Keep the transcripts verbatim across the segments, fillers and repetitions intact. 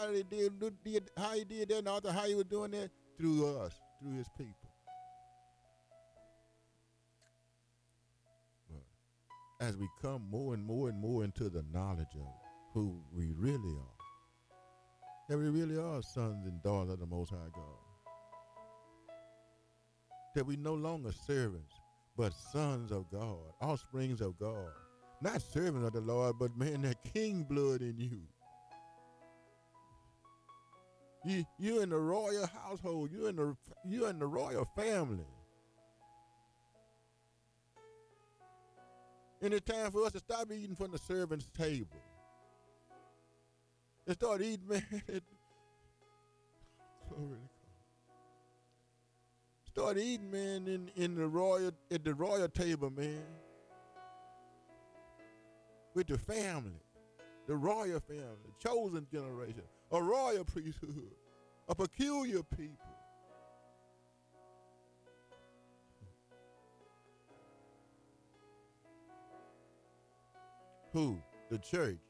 how he did, did how he did that, and also how he was doing that through us, through his people. But as we come more and more and more into the knowledge of who we really are, that we really are sons and daughters of the Most High God, that we no longer servants, but sons of God, offsprings of God, not servants of the Lord, but man, that king blood in you. You you're in the royal household. You're in the you're in the royal family. And it's time for us to stop eating from the servant's table and start eating, man. Glory to God. Start eating, man, in, in the royal at the royal table, man, with the family, the royal family, the chosen generation, a royal priesthood, a peculiar people. Who? The church.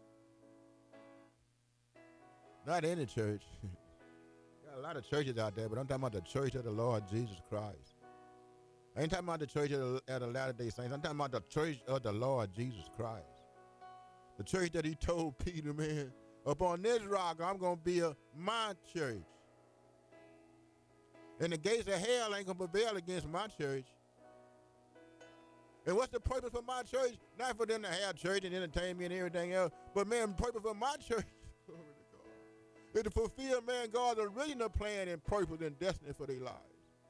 Not any church. Got a lot of churches out there, but I'm talking about the church of the Lord Jesus Christ. I ain't talking about the church of the, of the Latter-day Saints. I'm talking about the church of the Lord Jesus Christ. The church that he told Peter, man, upon this rock, I'm going to build my church. And the gates of hell ain't going to prevail against my church. And what's the purpose for my church? Not for them to have church and entertainment and everything else, but, man, the purpose for my church is to fulfill, man, God's original plan and purpose and destiny for their lives.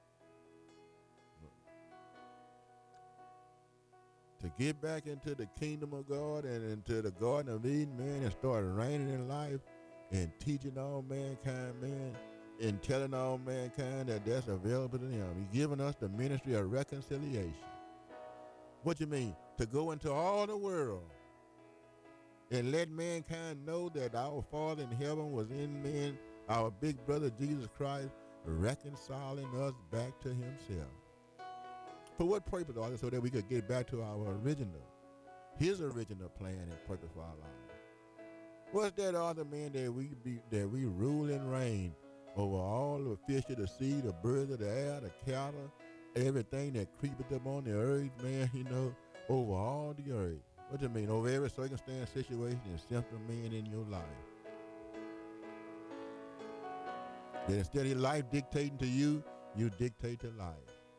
To get back into the kingdom of God and into the Garden of Eden, man, and start reigning in life and teaching all mankind, man, and telling all mankind that that's available to him. He's giving us the ministry of reconciliation. What you mean? To go into all the world and let mankind know that our Father in heaven was in man, our big brother Jesus Christ, reconciling us back to himself. For what purpose, all this? So that we could get back to our original, his original plan and purpose for our lives. What's that other, man, that we be that we rule and reign over all the fish of the sea, the birds of the air, the cattle, everything that creepeth up on the earth, man, you know, over all the earth. What do you mean? Over every circumstance, situation, and symptom, man, in your life. That instead of life dictating to you, you dictate to life.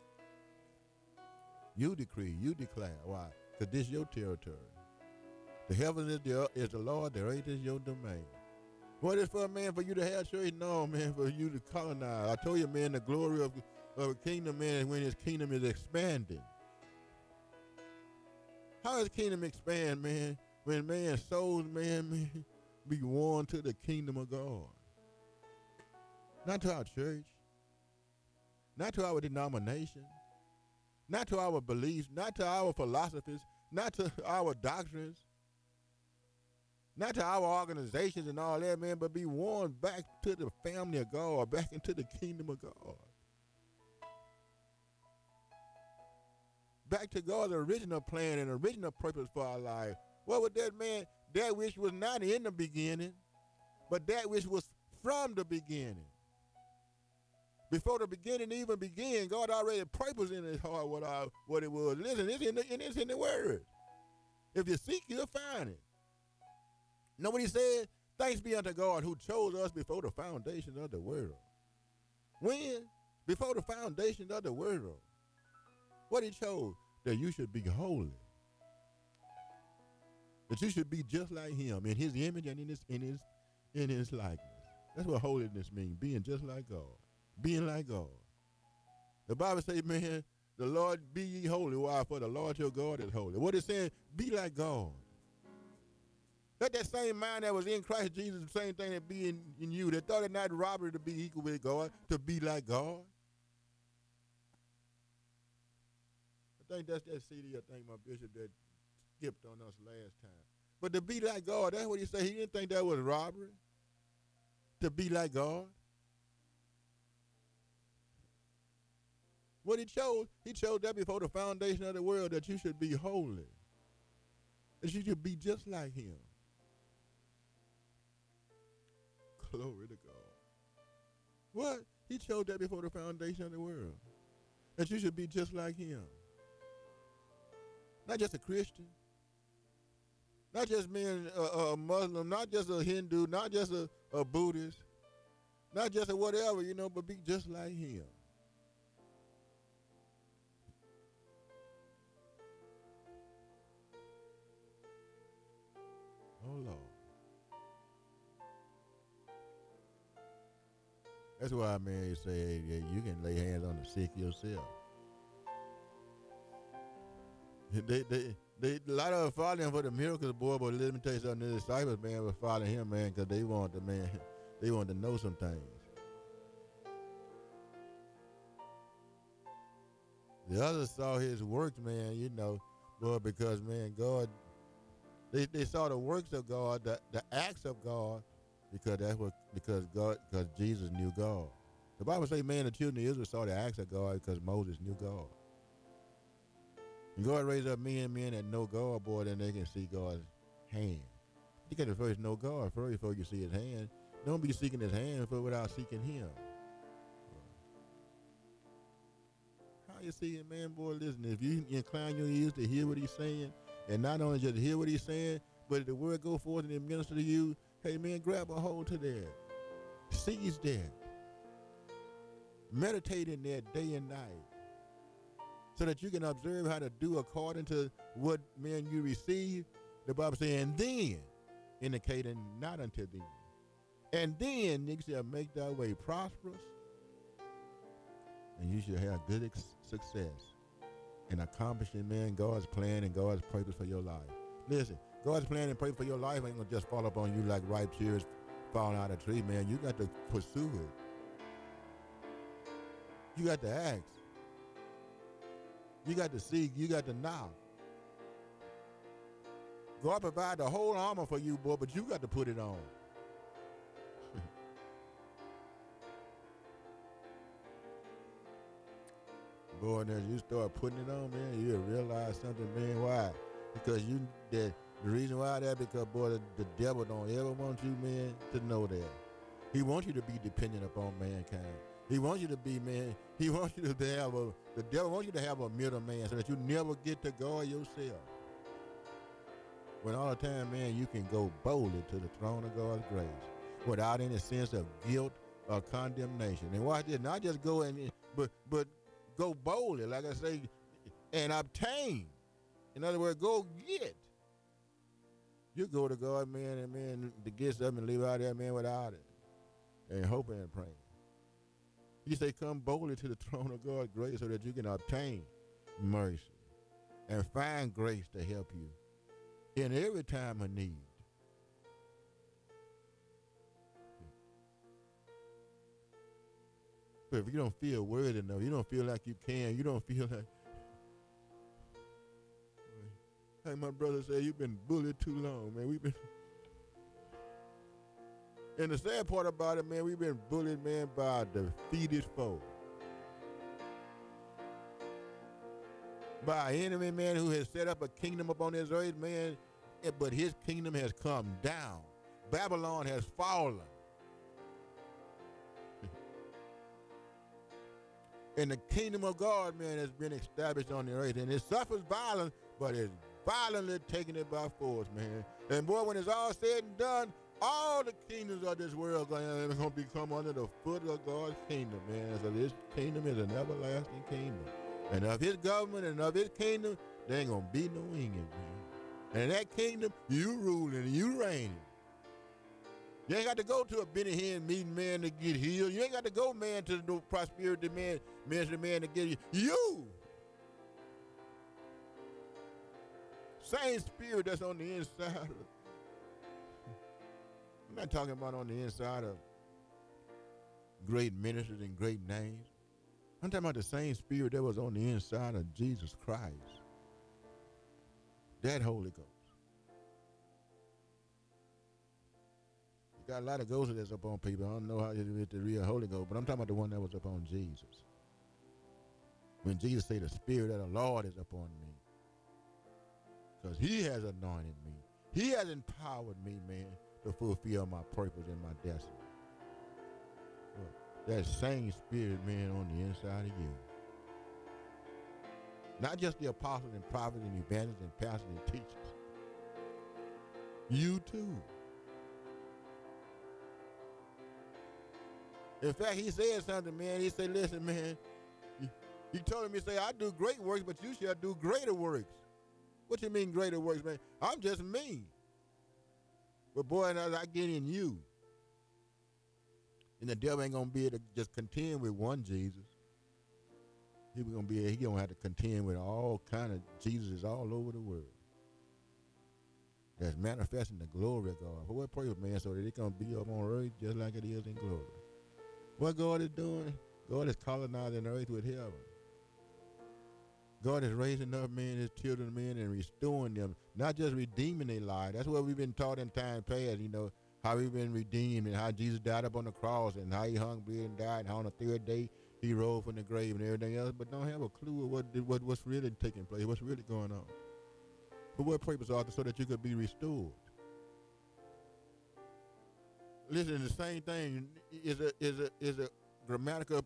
You decree, you declare. Why? Because this is your territory. The heaven is the, is the Lord, the earth is your domain. What is for a man for you to have church? No, man, for you to colonize. I told you, man, the glory of, of a kingdom, man, is when his kingdom is expanding. How does kingdom expand, man? When man's souls, man, man, be won to the kingdom of God. Not to our church. Not to our denomination. Not to our beliefs, not to our philosophies, not to our doctrines, not to our organizations and all that, man, but be won back to the family of God, back into the kingdom of God. Back to God's original plan and original purpose for our life. What was that, man? That which was not in the beginning, but that which was from the beginning. Before the beginning even began, God already purposed in his heart what, I, what it was. Listen, it's in, the, it's in the word. If you seek, you'll find it. Know what he said? Thanks be unto God who chose us before the foundation of the world. When? Before the foundation of the world. What he chose? That you should be holy. That you should be just like him, in his image and in his, in his, in his likeness. That's what holiness means, being just like God. Being like God. The Bible says, man, the Lord be ye holy. Why? For the Lord your God is holy. What it's saying, be like God. Let that same mind that was in Christ Jesus, the same thing that be in, in you, that thought it not robbery to be equal with God, to be like God. I think that's that C D I think my bishop that skipped on us last time. But to be like God, that's what he said. He didn't think that was robbery. To be like God. What he chose, he chose that before the foundation of the world, that you should be holy. That you should be just like him. Glory to God. What? He chose that before the foundation of the world. That you should be just like him. Not just a Christian. Not just being a, a Muslim. Not just a Hindu. Not just a, a Buddhist. Not just a whatever, you know, but be just like him. Oh, Lord. That's why, man, you say, yeah, you can lay hands on the sick yourself. They, they, they, a lot of them following him for the miracles, boy, but let me tell you something, the disciples, man, were following him, man, because they want the man, they want to know some things. The others saw his works, man, you know, boy, because, man, God, they, they saw the works of God, the, the acts of God, because that's what, because God, because Jesus knew God. The Bible says, man, the children of Israel saw the acts of God because Moses knew God. And God raised up men, men that know God, boy, then they can see God's hand. You got to first know God first before you see his hand. Don't be seeking his hand for without seeking him. How you see it, man, boy, listen, if you incline your ears to hear what he's saying, and not only just hear what he's saying, but if the word go forth and it minister to you, hey, man, grab a hold to that. Seize that. Meditate in that day and night so that you can observe how to do according to what, man, you receive. The Bible says, and then, indicating not unto thee. And then you shall make thy way prosperous, and you shall have good ex- success in accomplishing, man, God's plan and God's purpose for your life. Listen, God's plan and purpose for your life ain't going to just fall upon you like ripe cherries falling out of a tree, man. You got to pursue it. You got to ask. You got to seek. You got to knock. God provide the whole armor for you, boy, but you got to put it on. Boy, and as you start putting it on, man, you'll realize something, man. Why? Because you that the reason why that because boy, the, the devil don't ever want you, man, to know that. He wants you to be dependent upon mankind. He wants you to be, man. He wants you to have a. The devil wants you to have a middleman so that you never get to God yourself. When all the time, man, you can go boldly to the throne of God's grace without any sense of guilt or condemnation. And watch this, not just go and but but. Go boldly, like I say, and obtain. In other words, go get. You go to God, man, and man, to get something and leave out there, man, without it. And hoping and praying. He say, come boldly to the throne of God's grace so that you can obtain mercy and find grace to help you in every time of need. But if you don't feel worthy enough, you don't feel like you can, you don't feel like, like my brother said, you've been bullied too long, man. We've been, and the sad part about it, man, we've been bullied, man, by a defeated foe. By an enemy, man, who has set up a kingdom upon this earth, man, but his kingdom has come down. Babylon has fallen. And the kingdom of God, man, has been established on the earth. And it suffers violence, but it's violently taking it by force, man. And boy, when it's all said and done, all the kingdoms of this world are going to become under the foot of God's kingdom, man. So this kingdom is an everlasting kingdom. And of his government and of his kingdom, there ain't going to be no ending, man. And in that kingdom, you ruling and you reigning. You ain't got to go to a Benny Hinn meeting, man, to get healed. You ain't got to go, man, to the prosperity man, ministry man to get you. You! Same spirit that's on the inside of. I'm not talking about on the inside of great ministers and great names. I'm talking about the same spirit that was on the inside of Jesus Christ. That Holy Ghost. Got a lot of ghosts that's up on people. I don't know how it is the real Holy Ghost, but I'm talking about the one that was up on Jesus. When Jesus said, the Spirit of the Lord is upon me. Because he has anointed me. He has empowered me, man, to fulfill my purpose and my destiny. that same spirit, man, on the inside of you. Not just the apostles and prophets and evangelists and pastors and teachers. You too. In fact, he said something, man. He said, listen, man, he, he told him, he said, I do great works, but you shall do greater works. What you mean greater works, man? I'm just me. But boy, as I get in you, and the devil ain't going to be able to just contend with one Jesus. He was gonna be he gonna have to contend with all kind of Jesuses all over the world. That's manifesting the glory of God. For what purpose, man? So that it gonna be up on earth just like it is in glory. What God is doing, God is colonizing earth with heaven. God is raising up men, his children, men, and restoring them, not just redeeming their life. That's what we've been taught in time past, you know, how we've been redeemed and how Jesus died up on the cross and how he hung, bled, and died, and how on the third day he rose from the grave and everything else, but don't have a clue of what, what what's really taking place, what's really going on. For what purpose, Arthur? So that you could be restored. Listen, the same thing is a is a is a grammatical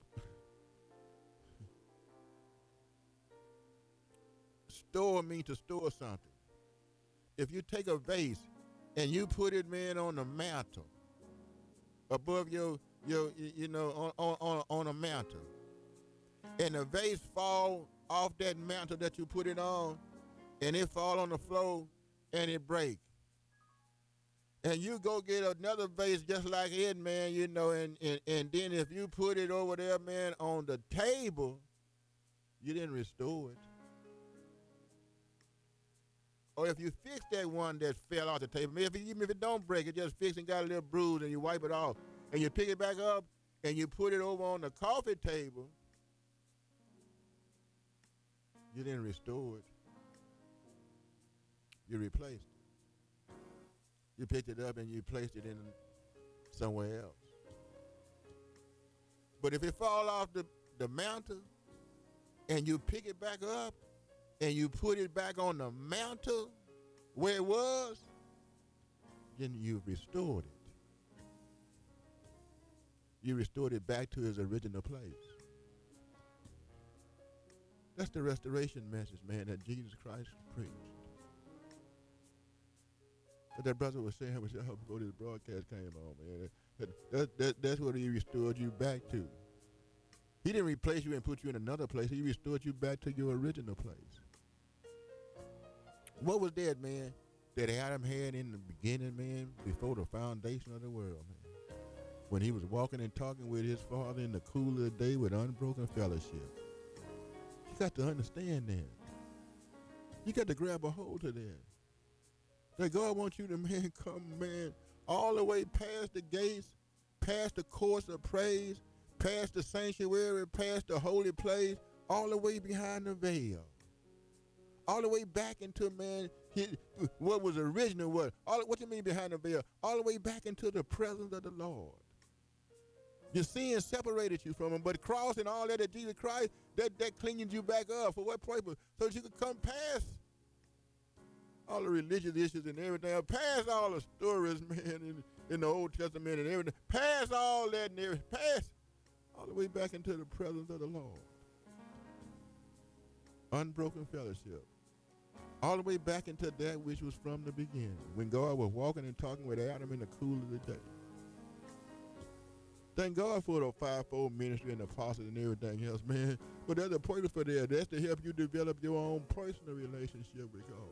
store means to store something. If you take a vase and you put it, man, on the mantle above your your you know on on on a mantle, and the vase fall off that mantle that you put it on, and it fall on the floor and it break, and you go get another vase just like it, man, you know, and and and then if you put it over there, man, on the table, you didn't restore it. Or if you fix that one that fell off the table, if it, even if it don't break, it just fixed and got a little bruise, and you wipe it off, and you pick it back up, and you put it over on the coffee table, you didn't restore it. You replaced it. You picked it up and you placed it in somewhere else. But if it fall off the, the mantle, and you pick it back up, and you put it back on the mantle where it was, then you restored it. You restored it back to its original place. That's the restoration message, man, that Jesus Christ preached. But that brother was saying was before this broadcast came on, man. That, that, that, that's what he restored you back to. He didn't replace you and put you in another place. He restored you back to your original place. What was that, man, that Adam had in the beginning, man, before the foundation of the world, man? When he was walking and talking with his father in the cool of the day with unbroken fellowship. You got to understand that. You got to grab a hold of that. That God wants you to, man, come, man, all the way past the gates, past the courts of praise, past the sanctuary, past the holy place, all the way behind the veil. All the way back into, man, his, what was original, what? All, what you mean behind the veil? All the way back into the presence of the Lord. Your sin separated you from him, but the cross and all that of Jesus Christ, that, that cleans you back up. For what purpose? So that you could come past all the religious issues and everything, past all the stories, man, in, in the Old Testament and everything, past all that and everything, past all the way back into the presence of the Lord. Unbroken fellowship. All the way back into that which was from the beginning, when God was walking and talking with Adam in the cool of the day. Thank God for the fivefold ministry and the apostles and everything else, man. But there's a purpose for that. That's to help you develop your own personal relationship with God.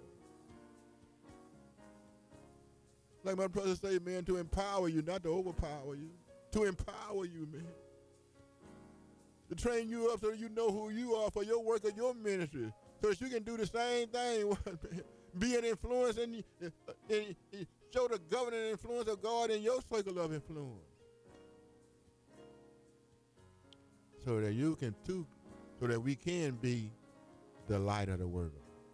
Like my brother say, man, to empower you, not to overpower you. To empower you, man. To train you up so that you know who you are for your work or your ministry. So that you can do the same thing. Be an influence and, and, and show the governing influence of God in your circle of influence. So that you can too, so that we can be the light of the world.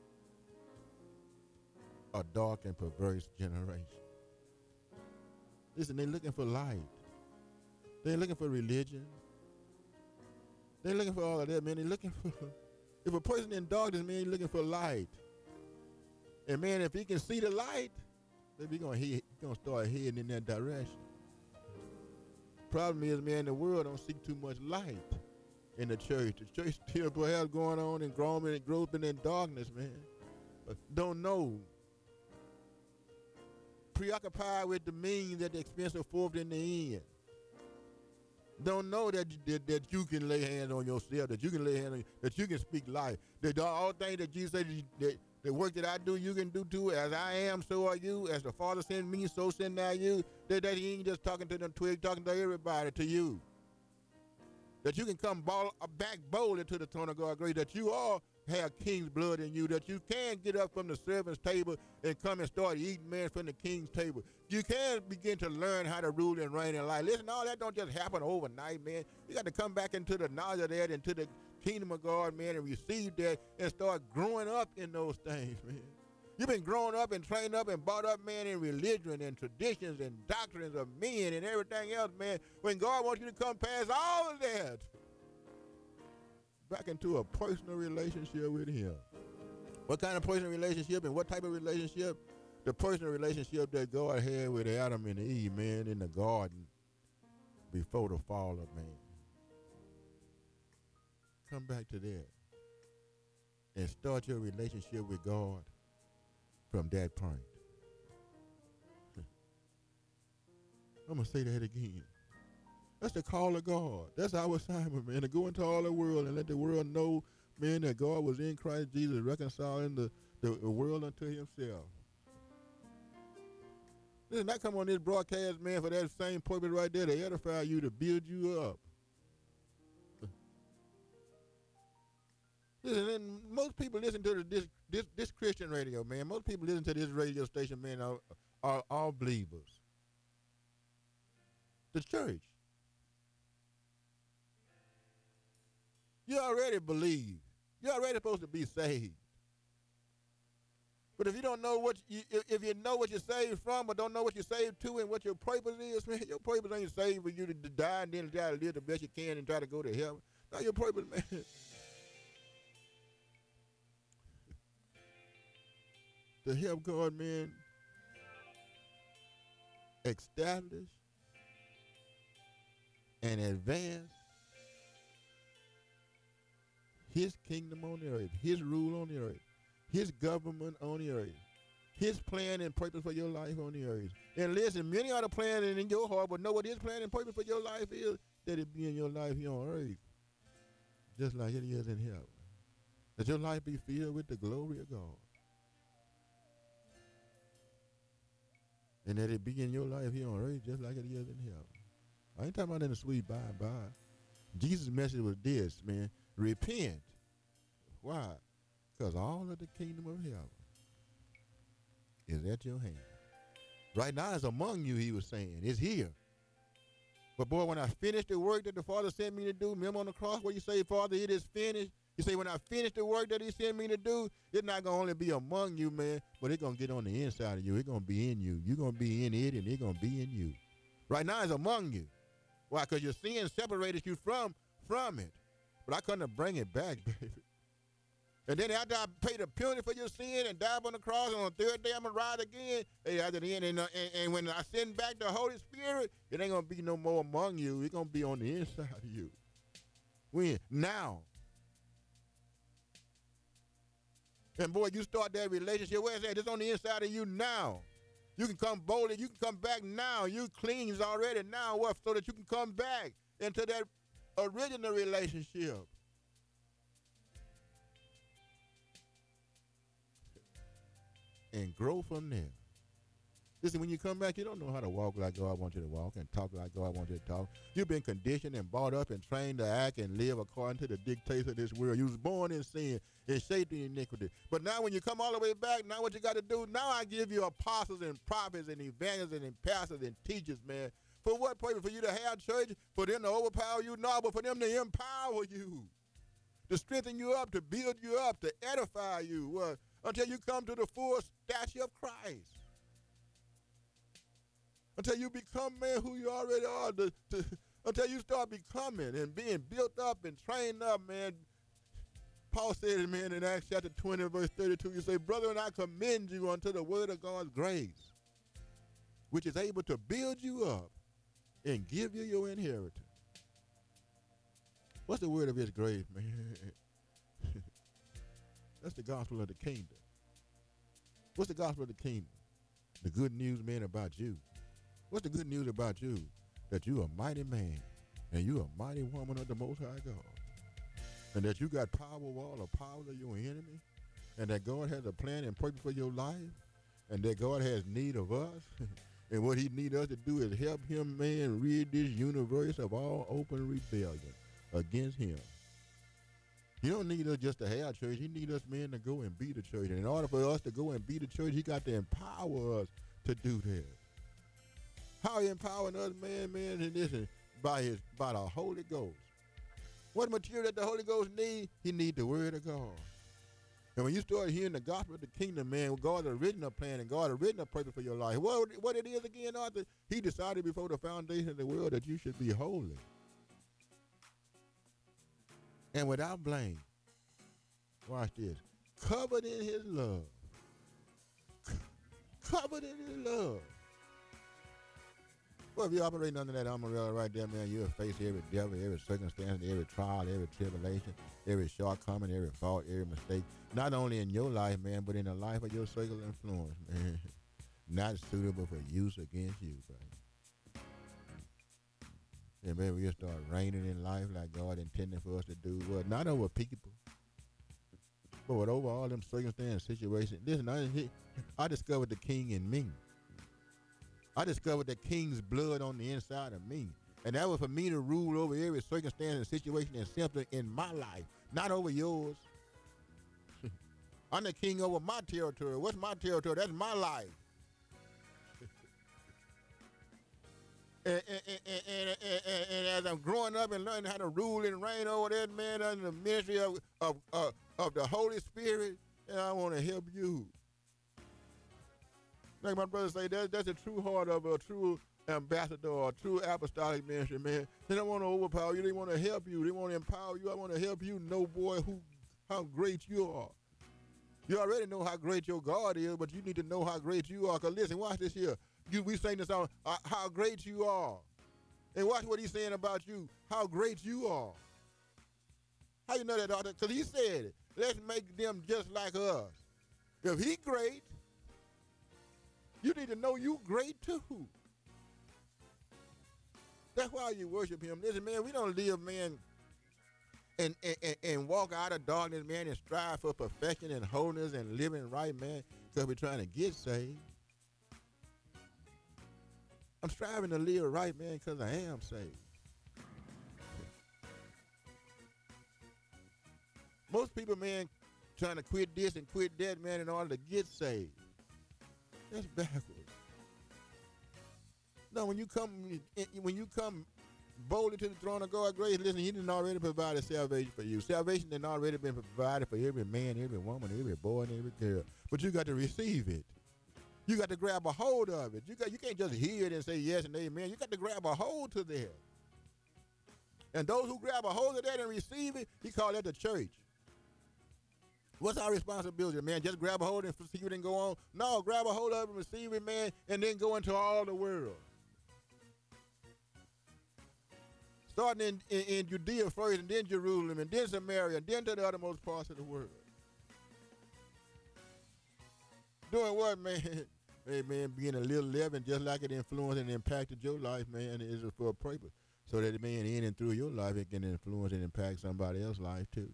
A dark and perverse generation. Listen, they're looking for light. They're looking for religion. They're looking for all of that, man. They're looking for, if a person in darkness, man, he's looking for light. And man, if he can see the light, then we're gonna, he, gonna start heading in that direction. problem is, man, the world don't see too much light in the church. The church still perhaps going on and growing and groping in darkness, man. But don't know. Preoccupied with the means at the expense of forth in the end. Don't know that, that that you can lay hands on yourself, that you can lay hands on, that you can speak life. That all things that Jesus said, that the work that I do, you can do too. As I am, so are you. As the Father sent me, so send now you. That, that he ain't just talking to them twigs, talking to everybody, to you. That you can come ball, back boldly to the throne of God's grace. That you all have king's blood in you. That you can get up from the servant's table and come and start eating, man, from the king's table. You can begin to learn how to rule and reign in life. Listen, all that don't just happen overnight, man. You got to come back into the knowledge of that, into the kingdom of God, man, and receive that and start growing up in those things, man. You've been growing up and trained up and brought up, man, in religion and traditions and doctrines of men and everything else, man. When God wants you to come past all of that, back into a personal relationship with him. What kind of personal relationship and what type of relationship? The personal relationship that God had with Adam and Eve, man, in the garden before the fall of man. Come back to that and start your relationship with God from that point. I'm going to say that again. That's the call of God. That's our assignment, man, to go into all the world and let the world know, man, that God was in Christ Jesus reconciling the, the, the world unto himself. Listen, I come on this broadcast, man, for that same purpose right there, to edify you, to build you up. Listen, most people listen to this, this this Christian radio, man. Most people listen to this radio station, man, are, are all believers. The church. You already believe. You're already supposed to be saved. But if you don't know what you, if you know what you're saved from, but don't know what you're saved to and what your purpose is, man, your purpose ain't saved for you to die and then try to live the best you can and try to go to heaven. No, your purpose, man. To help God, man, establish and advance his kingdom on the earth, his rule on the earth, his government on the earth, his plan and purpose for your life on the earth. And listen, many are the plans in your heart, but know what his plan and purpose for your life is? That it be in your life here on earth, just like it is in heaven. That your life be filled with the glory of God. And that it be in your life here on earth just like it is in heaven. I ain't talking about in the sweet by and by. Jesus' message was this, man. Repent. Why? Because all of the kingdom of heaven is at your hand. Right now it's among you, he was saying. It's here. But boy, when I finish the work that the Father sent me to do, remember on the cross where you say, Father, it is finished. You say, when I finish the work that he sent me to do, it's not going to only be among you, man, but it's going to get on the inside of you. It's going to be in you. You're going to be in it, and it's going to be in you. Right now it's among you. Why? Because your sin separated you from, from it. But I couldn't bring it back, baby. And then after I pay the penalty for your sin and die on the cross, and on the third day I'm going to rise again, hey, after the end, and, uh, and, and when I send back the Holy Spirit, it ain't going to be no more among you. It's going to be on the inside of you. When? Now. And boy, you start that relationship, where's that? It's on the inside of you now. You can come boldly. You can come back now. You cleans already now, what? So that you can come back into that original relationship. And grow from there. Listen, when you come back, you don't know how to walk like God wants you to walk and talk like God wants you to talk. You've been conditioned and brought up and trained to act and live according to the dictates of this world. You was born in sin and shaped in iniquity. But now when you come all the way back, now what you got to do, now I give you apostles and prophets and evangelists and pastors and teachers, man. For what purpose? For you to have church? For them to overpower you? No, but for them to empower you. To strengthen you up, to build you up, to edify you. Uh, until you come to the full stature of Christ. Until you become, man, who you already are. To, to, until you start becoming and being built up and trained up, man. Paul said, man, in Acts chapter twenty, verse thirty-two, you say, brethren, I commend you unto the word of God's grace, which is able to build you up and give you your inheritance. What's the word of his grace, man? That's the gospel of the kingdom. What's the gospel of the kingdom? The good news, man, about you. What's the good news about you? That you a mighty man and you a mighty woman of the Most High God. And that you got power over all the power of your enemy. And that God has a plan and purpose for your life. And that God has need of us. And what he need us to do is help him, man, rid this universe of all open rebellion against him. He don't need us just to have church. He need us, man, to go and be the church. And in order for us to go and be the church, he got to empower us to do that. How he empowering us, man, man, and listen, by his by the Holy Ghost. What material that the Holy Ghost need? He need the word of God. And when you start hearing the gospel of the kingdom, man, God's original plan and God's original purpose for your life, what, what it is again, Arthur? He decided before the foundation of the world that you should be holy and without blame. Watch this. Covered in his love. Covered in his love. Well, if you're operating under that umbrella right there, man, you'll face every devil, every circumstance, every trial, every tribulation, every shortcoming, every fault, every mistake. Not only in your life, man, but in the life of your circle of influence, man. Not suitable for use against you, buddy. And maybe we'll start reigning in life like God intended for us to do. Well, not over people, but over all them circumstances, situations. Listen, I, I discovered the king in me. I discovered the king's blood on the inside of me. And that was for me to rule over every circumstance and situation and symptom in my life, not over yours. I'm the king over my territory. What's my territory? That's my life. and, and, and, and, and, and as I'm growing up and learning how to rule and reign over that, man, under the ministry of, of, uh, of the Holy Spirit, and I want to help you. Like my brother say, that, that's the true heart of a true ambassador or a true apostolic ministry, man. They don't want to overpower you. They want to help you. They want to empower you. I want to help you know, boy, who, how great you are. You already know how great your God is, but you need to know how great you are. Because listen, watch this here. You, we sing this song, uh, how great you are. And watch what he's saying about you, how great you are. How you know that, daughter? Because he said it. Let's make them just like us. If he great, you need to know you great too. That's why you worship him. Listen, man, we don't live, man, and, and, and walk out of darkness, man, and strive for perfection and wholeness and living right, man, because we're trying to get saved. I'm striving to live right, man, because I am saved. Most people, man, trying to quit this and quit that, man, in order to get saved. That's backwards. No, when you come, when you come boldly to the throne of God, grace, listen, he didn't already provide salvation for you. Salvation had already been provided for every man, every woman, every boy, and every girl. But you got to receive it. You got to grab a hold of it. You got, you can't just hear it and say yes and amen. You got to grab a hold to that. And those who grab a hold of that and receive it, he called that the church. What's our responsibility, man? Just grab a hold and see it and go on? No, grab a hold of it and receive it, man, and then go into all the world. Starting in, in, in Judea first, and then Jerusalem, and then Samaria, and then to the uttermost parts of the world. Doing what, man? Hey, man, being a little leaven, just like it influenced and impacted your life, man, is for a purpose. So that, man, in and through your life, it can influence and impact somebody else's life, too.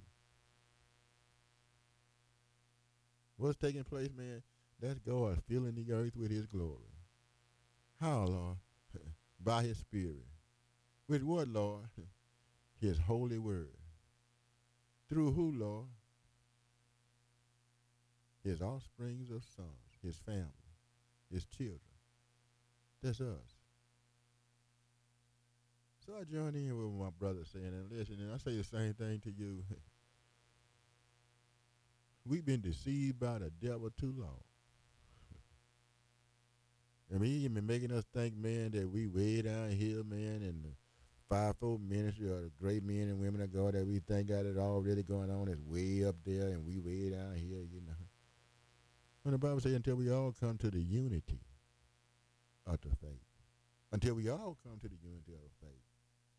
What's taking place, man? That's God filling the earth with his glory. How, Lord? By his spirit. With what, Lord? His holy word. Through who, Lord? His offsprings of sons, his family, his children. That's us. So I join in with my brother saying, and listen, and I say the same thing to you. We've been deceived by the devil too long. I mean, he been making us think, man, that we way down here, man, and the fivefold ministry or the great men and women of God that we think got it all really going on is way up there and we way down here, you know. When the Bible says until we all come to the unity of the faith. until we all come to the unity of the faith.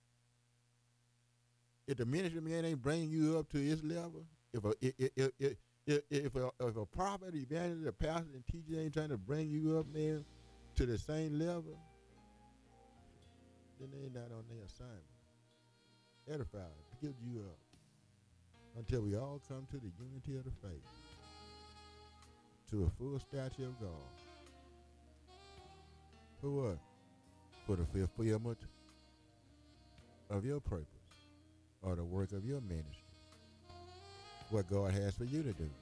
If the ministry man ain't bringing you up to his level, if a if if if, if, if a if a prophet, evangelist, a pastor, and teacher ain't trying to bring you up, man, to the same level, then they not on their assignment. Edify, build you up until we all come to the unity of the faith, to a full stature of God. For what? For the fulfillment of your purpose or the work of your ministry. What God has for you to do.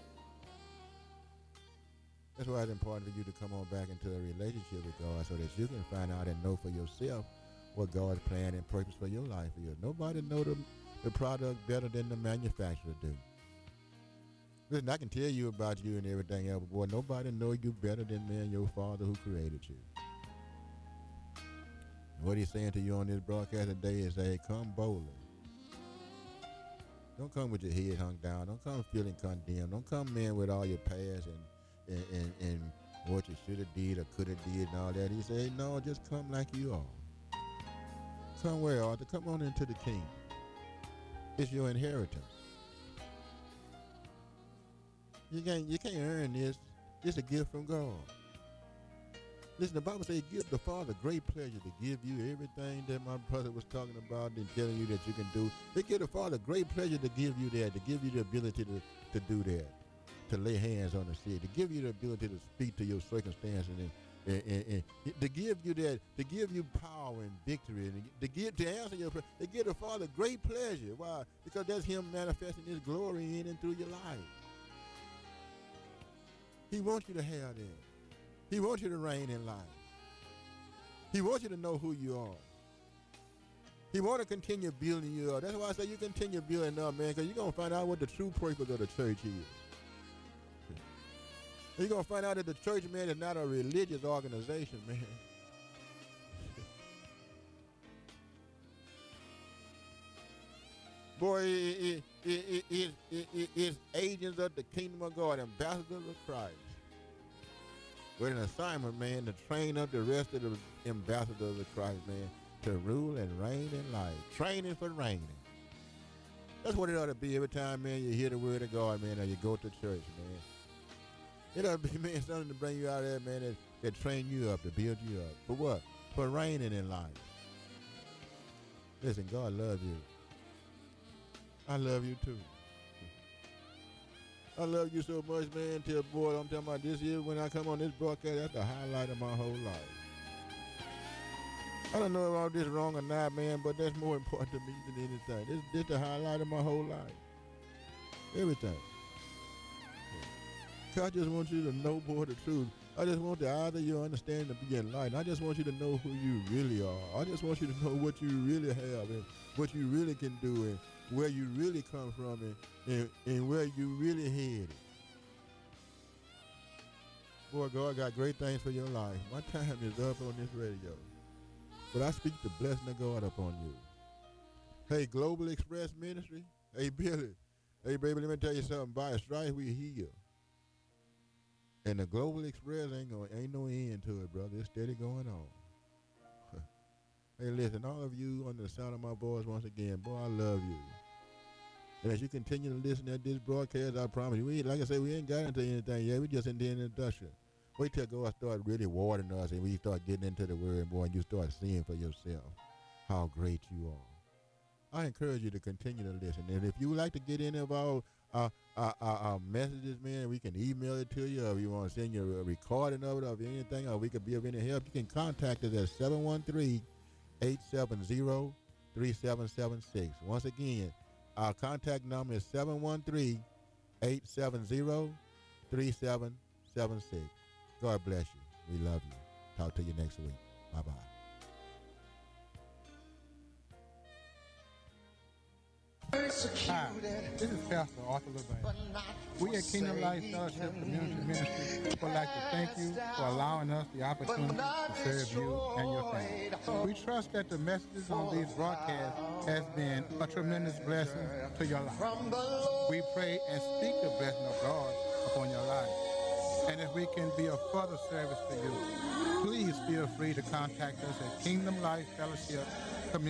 That's why it's important for you to come on back into a relationship with God so that you can find out and know for yourself what God's plan and purpose for your life is. Nobody know the, the product better than the manufacturer do. Listen, I can tell you about you and everything else, but boy, nobody know you better than man, your Father who created you. And what he's saying to you on this broadcast today is, hey, come boldly. Don't come with your head hung down. Don't come feeling condemned. Don't come in with all your past and and, and, and what you should have did or could have did and all that. He said, no, just come like you are. Come where, Arthur? Come on into the kingdom. It's your inheritance. You can't, you can't earn this. It's a gift from God. Listen, the Bible says, give the Father great pleasure to give you everything that my brother was talking about and telling you that you can do. It give the Father great pleasure to give you that, to give you the ability to, to do that, to lay hands on the sick, to give you the ability to speak to your circumstances, and, and, and, and to give you that, to give you power and victory, and to give, to answer your prayer. To give the Father great pleasure. Why? Because that's Him manifesting His glory in and through your life. He wants you to have that. He wants you to reign in life. He wants you to know who you are. He wants to continue building you up. That's why I say you continue building up, man, because you're going to find out what the true purpose of the church is. You're going to find out that the church, man, is not a religious organization, man. Boy, it, it, it, it, it, it, it's agents of the kingdom of God, ambassadors of Christ. With an assignment, man, to train up the rest of the ambassadors of Christ, man, to rule and reign in life. Training for reigning. That's what it ought to be every time, man, you hear the word of God, man, or you go to church, man. It ought to be, man, something to bring you out of there, man, that, that train you up, to build you up. For what? For reigning in life. Listen, God loves you. I love you too. I love you so much, man, till, boy, I'm talking about this year when I come on this broadcast, that's the highlight of my whole life. I don't know if all this wrong or not, man, but that's more important to me than anything. This, this the highlight of my whole life. Everything. I just want you to know more the truth. I just want the eyes of your understanding to be enlightened. I just want you to know who you really are. I just want you to know what you really have and what you really can do and where you really come from and, and, and where you really headed. Boy, God got great things for your life. My time is up on this radio. But I speak the blessing of God upon you. Hey, Global Express Ministry. Hey, Billy. Hey, baby, let me tell you something. By a stripe, we heal. And the Global Express ain't going, ain't no end to it, brother. It's steady going on. Hey, listen, all of you under the sound of my voice once again, boy, I love you. And as you continue to listen to this broadcast, I promise you, we ain't, like I said, we ain't got into anything yet. We just in the introduction. Wait till God start really watering us and we start getting into the word, boy, and you start seeing for yourself how great you are. I encourage you to continue to listen. And if you would like to get any of our, uh, our, our, our messages, man, we can email it to you, or if you want to send you a recording of it, or anything, or we could be of any help, you can contact us at seven one three, eight seven zero, three seven seven six. Once again, our contact number is seven one three, eight seven zero, three seven seven six. God bless you. We love you. Talk to you next week. Bye-bye. Hi, this is Pastor Arthur LeBay. We at Kingdom Life Fellowship Community Ministry would like to thank you for allowing us the opportunity to serve you and your family. We trust that the messages on these broadcasts has been a tremendous blessing to your life. We pray and speak the blessing of God upon your life. And if we can be of further service to you, please feel free to contact us at Kingdom Life Fellowship